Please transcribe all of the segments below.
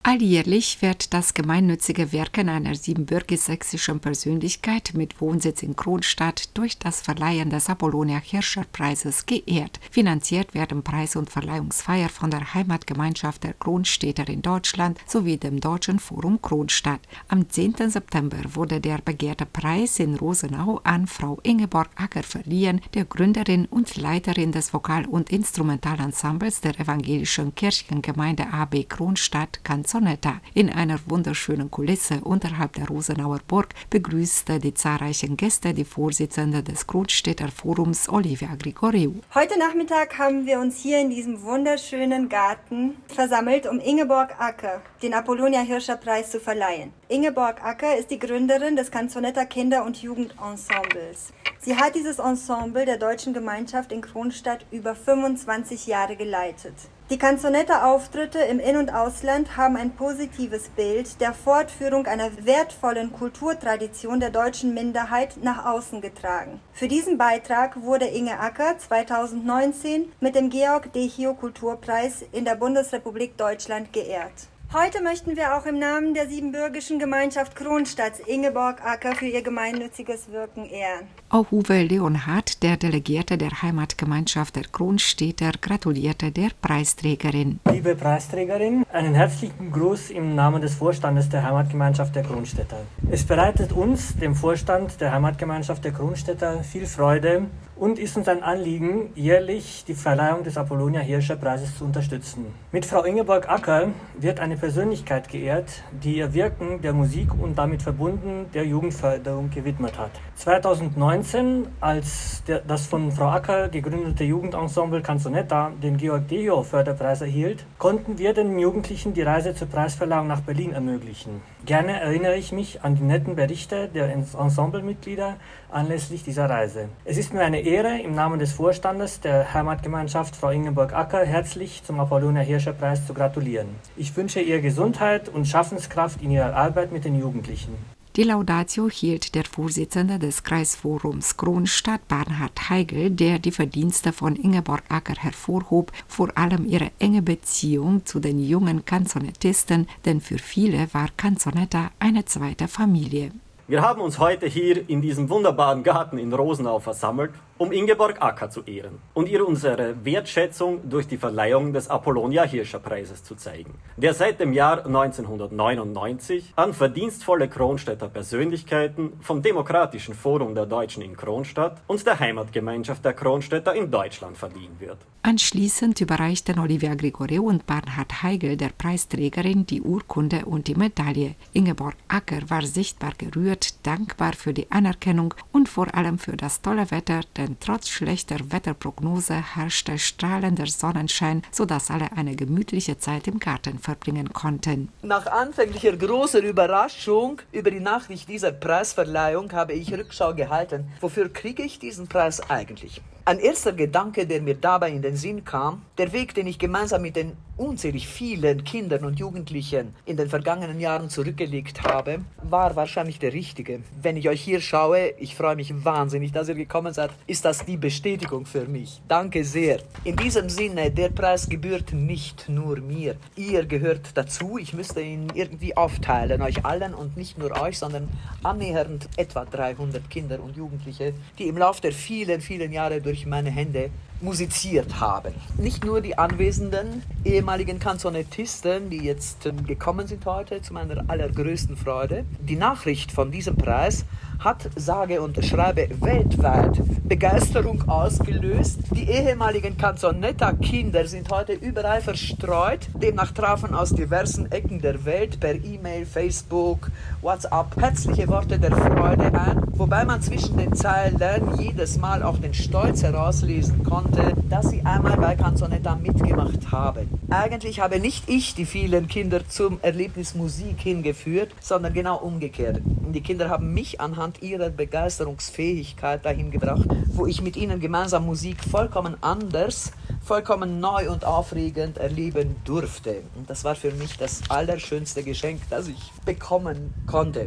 Alljährlich wird das gemeinnützige Wirken einer siebenbürgisch-sächsischen Persönlichkeit mit Wohnsitz in Kronstadt durch das Verleihen des Apollonia-Hirscher-Preises geehrt. Finanziert werden Preis- und Verleihungsfeier von der Heimatgemeinschaft der Kronstädter in Deutschland sowie dem Deutschen Forum Kronstadt. Am 10. September wurde der begehrte Preis in Rosenau an Frau Ingeborg Acker verliehen, der Gründerin und Leiterin des Vokal- und Instrumentalensembles der evangelischen Kirchengemeinde AB Kronstadt Canzonetta. In einer wunderschönen Kulisse unterhalb der Rosenauer Burg begrüßte die zahlreichen Gäste die Vorsitzende des Kronstädter Forums Olivia Grigoriou. Heute Nachmittag haben wir uns hier in diesem wunderschönen Garten versammelt, um Ingeborg Acker den Apollonia-Hirscher-Preis zu verleihen. Ingeborg Acker ist die Gründerin des Canzonetta Kinder- und Jugendensembles. Sie hat dieses Ensemble der deutschen Gemeinschaft in Kronstadt über 25 Jahre geleitet. Die Canzonetta-Auftritte im In- und Ausland haben ein positives Bild der Fortführung einer wertvollen Kulturtradition der deutschen Minderheit nach außen getragen. Für diesen Beitrag wurde Inge Acker 2019 mit dem Georg Dechio Kulturpreis in der Bundesrepublik Deutschland geehrt. Heute möchten wir auch im Namen der siebenbürgischen Gemeinschaft Kronstadt Ingeborg Acker für ihr gemeinnütziges Wirken ehren. Auch Uwe Leonhardt, der Delegierte der Heimatgemeinschaft der Kronstädter, gratulierte der Preisträgerin. Liebe Preisträgerin, einen herzlichen Gruß im Namen des Vorstandes der Heimatgemeinschaft der Kronstädter. Es bereitet uns, dem Vorstand der Heimatgemeinschaft der Kronstädter, viel Freude und ist uns ein Anliegen, jährlich die Verleihung des Apollonia-Hirscher-Preises zu unterstützen. Mit Frau Ingeborg Acker wird eine Persönlichkeit geehrt, die ihr Wirken der Musik und damit verbunden der Jugendförderung gewidmet hat. 2019, als das von Frau Acker gegründete Jugendensemble Canzonetta den Georg Dechio Förderpreis erhielt, konnten wir den Jugendlichen die Reise zur Preisverleihung nach Berlin ermöglichen. Gerne erinnere ich mich an die netten Berichte der Ensemblemitglieder anlässlich dieser Reise. Es ist mir eine Ehre, im Namen des Vorstandes der Heimatgemeinschaft Frau Ingeborg Acker herzlich zum Apollonia-Hirscher-Preis zu gratulieren. Ich wünsche ihr Gesundheit und Schaffenskraft in ihrer Arbeit mit den Jugendlichen. Die Laudatio hielt der Vorsitzende des Kreisforums Kronstadt, Bernhard Heigl, der die Verdienste von Ingeborg Acker hervorhob, vor allem ihre enge Beziehung zu den jungen Canzonettisten, denn für viele war Canzonetta eine zweite Familie. Wir haben uns heute hier in diesem wunderbaren Garten in Rosenau versammelt, um Ingeborg Acker zu ehren und ihr unsere Wertschätzung durch die Verleihung des Apollonia-Hirscher-Preises zu zeigen, der seit dem Jahr 1999 an verdienstvolle Kronstädter Persönlichkeiten vom Demokratischen Forum der Deutschen in Kronstadt und der Heimatgemeinschaft der Kronstädter in Deutschland verliehen wird. Anschließend überreichten Olivia Grigoriou und Bernhard Heigl der Preisträgerin die Urkunde und die Medaille. Ingeborg Acker war sichtbar gerührt, dankbar für die Anerkennung und vor allem für das tolle Wetter, denn trotz schlechter Wetterprognose herrschte strahlender Sonnenschein, sodass alle eine gemütliche Zeit im Garten verbringen konnten. Nach anfänglicher großer Überraschung über die Nachricht dieser Preisverleihung habe ich Rückschau gehalten. Wofür kriege ich diesen Preis eigentlich? Ein erster Gedanke, der mir dabei in den Sinn kam, der Weg, den ich gemeinsam mit den unzählig vielen Kindern und Jugendlichen in den vergangenen Jahren zurückgelegt habe, war wahrscheinlich der richtige. Wenn ich euch hier schaue, ich freue mich wahnsinnig, dass ihr gekommen seid, ist das die Bestätigung für mich. Danke sehr. In diesem Sinne, der Preis gebührt nicht nur mir. Ihr gehört dazu, ich müsste ihn irgendwie aufteilen, euch allen und nicht nur euch, sondern annähernd etwa 300 Kinder und Jugendliche, die im Laufe der vielen, vielen Jahre durch meine Hände musiziert haben. Nicht nur die anwesenden ehemaligen Canzonettisten, die jetzt gekommen sind heute, zu meiner allergrößten Freude. Die Nachricht von diesem Preis hat, sage und schreibe, weltweit Begeisterung ausgelöst. Die ehemaligen Canzonetta-Kinder sind heute überall verstreut. Demnach trafen aus diversen Ecken der Welt per E-Mail, Facebook, WhatsApp herzliche Worte der Freude ein, wobei man zwischen den Zeilen jedes Mal auch den Stolz herauslesen konnte, dass sie einmal bei Canzonetta mitgemacht haben. Eigentlich habe nicht ich die vielen Kinder zum Erlebnis Musik hingeführt, sondern genau umgekehrt. Die Kinder haben mich anhand ihrer Begeisterungsfähigkeit dahin gebracht, wo ich mit ihnen gemeinsam Musik vollkommen anders, vollkommen neu und aufregend erleben durfte. Und das war für mich das allerschönste Geschenk, das ich bekommen konnte.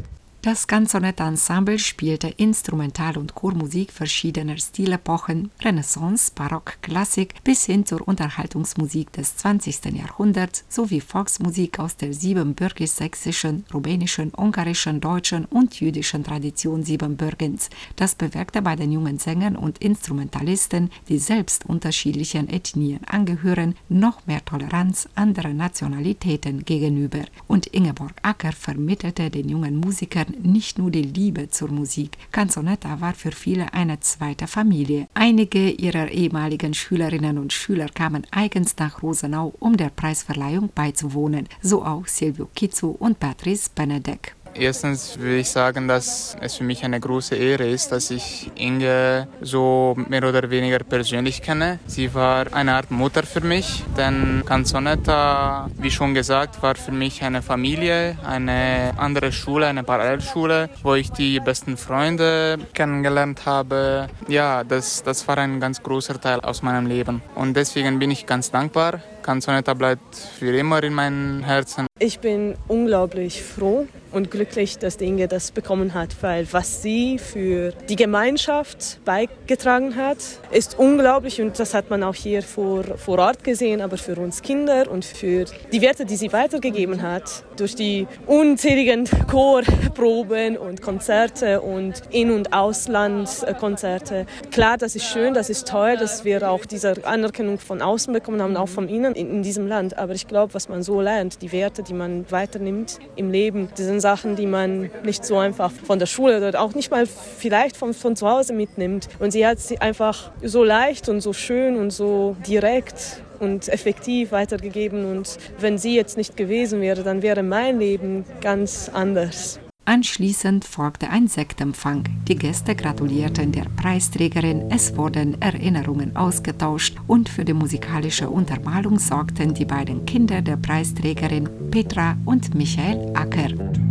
Das Canzonetta-Ensemble spielte Instrumental- und Chormusik verschiedener Stilepochen, Renaissance, Barock, Klassik bis hin zur Unterhaltungsmusik des 20. Jahrhunderts sowie Volksmusik aus der siebenbürgisch-sächsischen, rumänischen, ungarischen, deutschen und jüdischen Tradition Siebenbürgens. Das bewirkte bei den jungen Sängern und Instrumentalisten, die selbst unterschiedlichen Ethnien angehören, noch mehr Toleranz anderen Nationalitäten gegenüber. Und Ingeborg Acker vermittelte den jungen Musikern nicht nur die Liebe zur Musik. Canzonetta war für viele eine zweite Familie. Einige ihrer ehemaligen Schülerinnen und Schüler kamen eigens nach Rosenau, um der Preisverleihung beizuwohnen. So auch Silvio Kizzo und Patrice Benedek. Erstens will ich sagen, dass es für mich eine große Ehre ist, dass ich Inge so mehr oder weniger persönlich kenne. Sie war eine Art Mutter für mich, denn Canzonetta, wie schon gesagt, war für mich eine Familie, eine andere Schule, eine Parallelschule, wo ich die besten Freunde kennengelernt habe. Ja, das war ein ganz großer Teil aus meinem Leben und deswegen bin ich ganz dankbar. Canzonetta bleibt für immer in meinem Herzen. Ich bin unglaublich froh und glücklich, dass die Inge das bekommen hat, weil was sie für die Gemeinschaft beigetragen hat, ist unglaublich und das hat man auch hier vor Ort gesehen, aber für uns Kinder und für die Werte, die sie weitergegeben hat, durch die unzähligen Chorproben und Konzerte und In- und Auslandskonzerte. Klar, das ist schön, das ist toll, dass wir auch diese Anerkennung von außen bekommen haben, auch von Ihnen in diesem Land, aber ich glaube, was man so lernt, die Werte, die man weiternimmt im Leben, das sind Sachen, die man nicht so einfach von der Schule oder auch nicht mal vielleicht von zu Hause mitnimmt. Und sie hat sie einfach so leicht und so schön und so direkt und effektiv weitergegeben. Und wenn sie jetzt nicht gewesen wäre, dann wäre mein Leben ganz anders. Anschließend folgte ein Sektempfang. Die Gäste gratulierten der Preisträgerin, es wurden Erinnerungen ausgetauscht und für die musikalische Untermalung sorgten die beiden Kinder der Preisträgerin Petra und Michael Acker.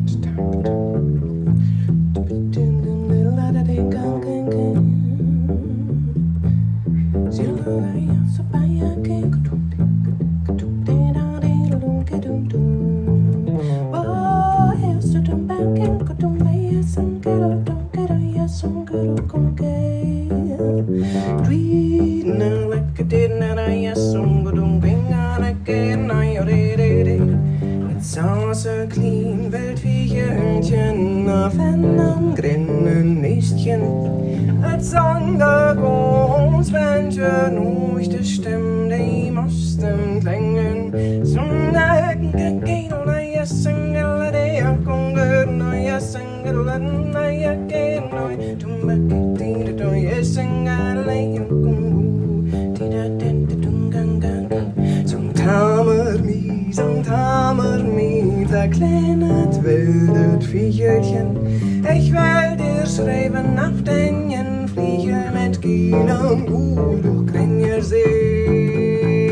Sauce clean, Wildviecherhündchen auf einem grünen Nistchen. Als Sondergroßmenschen durch die Stimme, die mussten klingen. So eine geht oder ja, Single, der Kunger, neue Single, neue geht, neu. Du möchtest die, du, ja, Single, ja, Kungu, die da, den, die, dungang, gang. Zum Tamer, verkleinert wildet Viecherchen. Ich will dir schreiben auf deinen Flieger mit Ginen gut durch Grenjer See.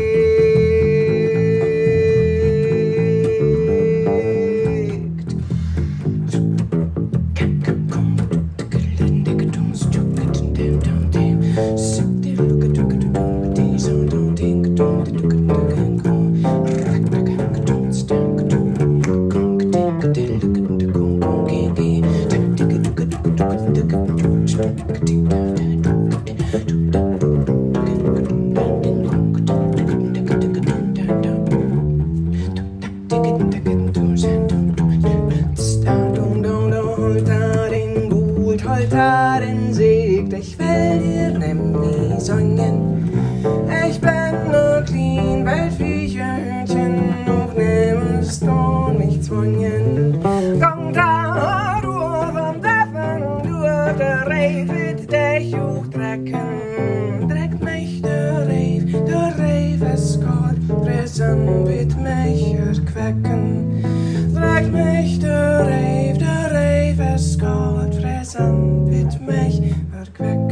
Ich will dir nämlich singen. Ich bin nur clean, weil Viecherhündchen noch nimmst du mich zwingen. Komm da, du vom Treffen, durch der Reif wird dich hochtrecken. Trägt mich der Reif ist Gott, fressen wird mich erquecken. Trägt mich der Reif ist Gott, fressen wird mich erquecken.